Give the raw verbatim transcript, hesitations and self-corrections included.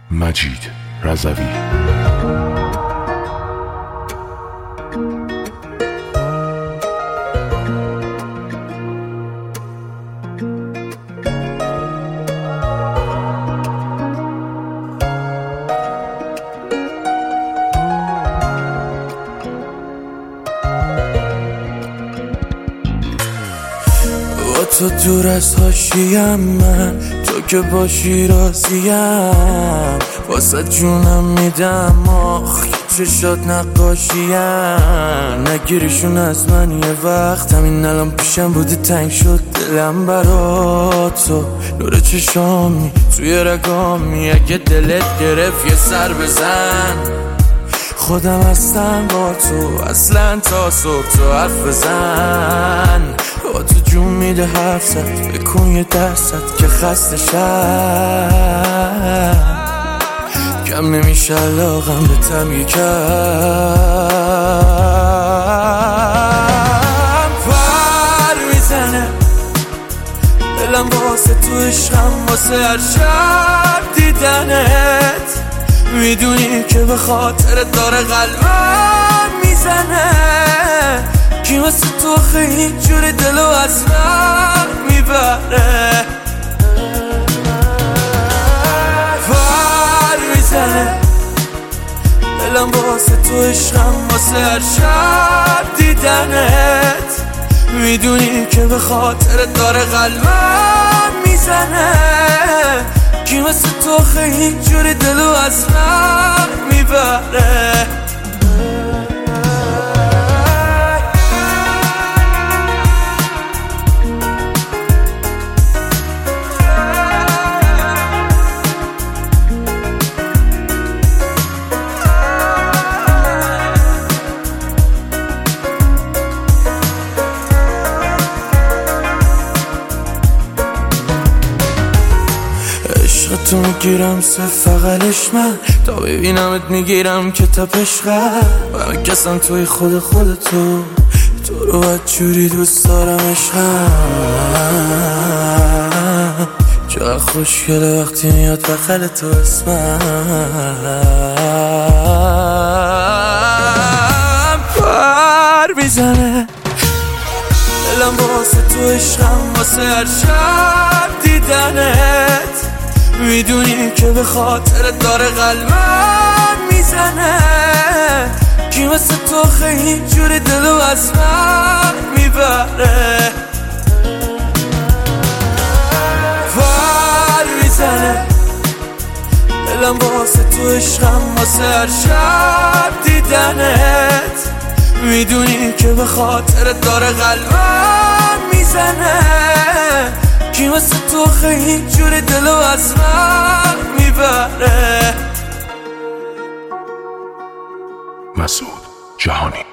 مجید رضوی. تو دور از حاشیم، من تو که باشی راضیم، واسه جونم میدم آخ چشات نقاشیم. نگیریشون از من یه وقت، همین الان پیشم بودی تنگ شد دلم برا تو. نور چشامی توی رگامی، اگه دلت گرفت یه سر بزن. خودم هستم با تو اصلا تا صبح تو حرف بزن. با تو جون میده حرف زد، بکن یه درصد که خسته شد. کم نمیشه علاقم به تم یکم. پر میزنه دلم واسه تو عشقم، واسه هر شب دیدنت. میدونی که به خاطر داره قلبم میزنه. کی مثل تو خیلی جوری دلو از من میبره. پر میزنه دلم واسه تو عشقم، واسه هر شب دیدنت. میدونی که به خاطر داره قلبم میزنه. کی مثل تو خیلی جوری دلو از من میبره. تو میگیرم سه فقلش من، تا ببینمت میگیرم که تپش قلب. من کسم توی خود خودتو، تو رو باید جوری دوست دارم عشقم. چقدر خوشگله وقتی میاد بغل تو اسمم. پر میزنه دلم واسه تو عشقم، واسه هر شب دیدنت. میدونی که به خاطر داره قلبم میزنه. کی مثل تو خیلی جوری دلو از من میبره. پر میزنه دلم واسه تو عشقم، واسه هر شب دیدنت. میدونی که به خاطر داره قلبم میزنه. کی مثل تو خیلی جوری دلو از من میبره. مسعود جهانی.